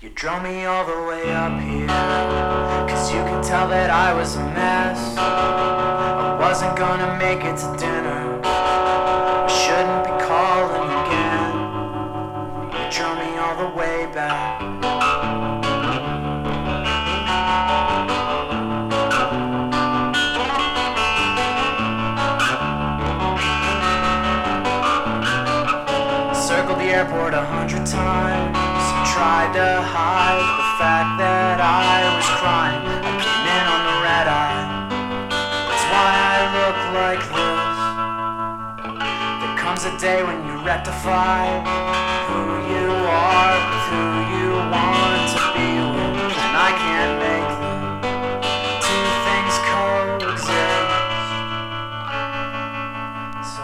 You drove me all the way up here, 'cause you could tell that I was a mess. I wasn't gonna make it to dinner, I shouldn't be calling again. You drove me all the way back. Circled the airport 100 times, tried to hide the fact that I was crying. I came in on the red eye, that's why I look like this. There comes a day when you rectify who you are with who you want to be with, and I can't make the two things coexist. So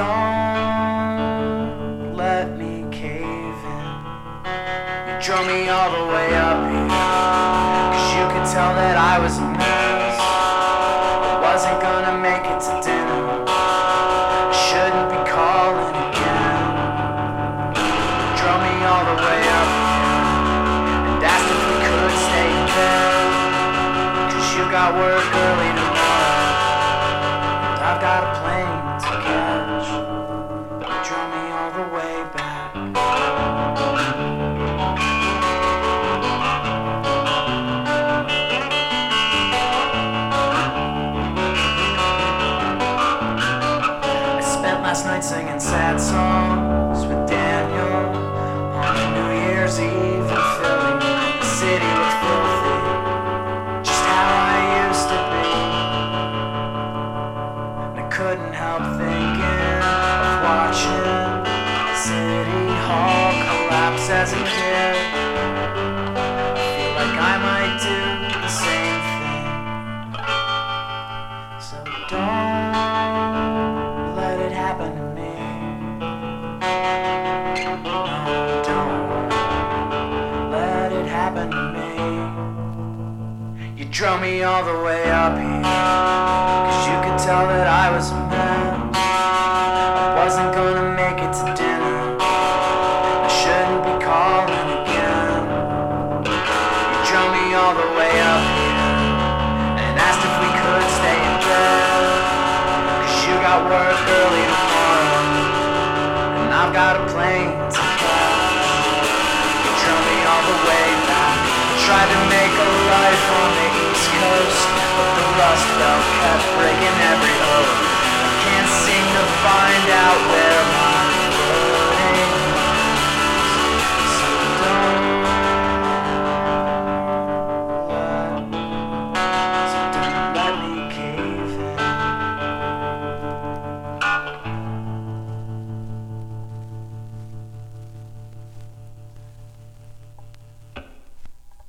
don't let me cave in. You drove me all the way up here, 'cause you could tell that I was a mess. I wasn't gonna make it to dinner, I shouldn't be calling again. You drove me all the way up here and asked if we could stay in bed, 'cause you got work early tomorrow and I've got a plane to catch. You drove me all the way back. Last night singing sad songs with Daniel on a New Year's Eve in Philly. The city looked filthy, just how I used to be. And I couldn't help thinking of watching City Hall collapse as a kid. I feel like I might do the same thing. So don't let it happen to me. No, don't let it happen to me. You drove me all the way up here, 'cause you could tell that I was a mess. I wasn't gonna make it to dinner, I shouldn't be calling again. You drove me all the way up here and asked if we could stay in bed, 'cause you got work early tomorrow and I've got a plane to catch. You drove me all the way back. Tried to make a life on the East Coast, but the Rust Belt kept breaking every oath. I can't seem to find out where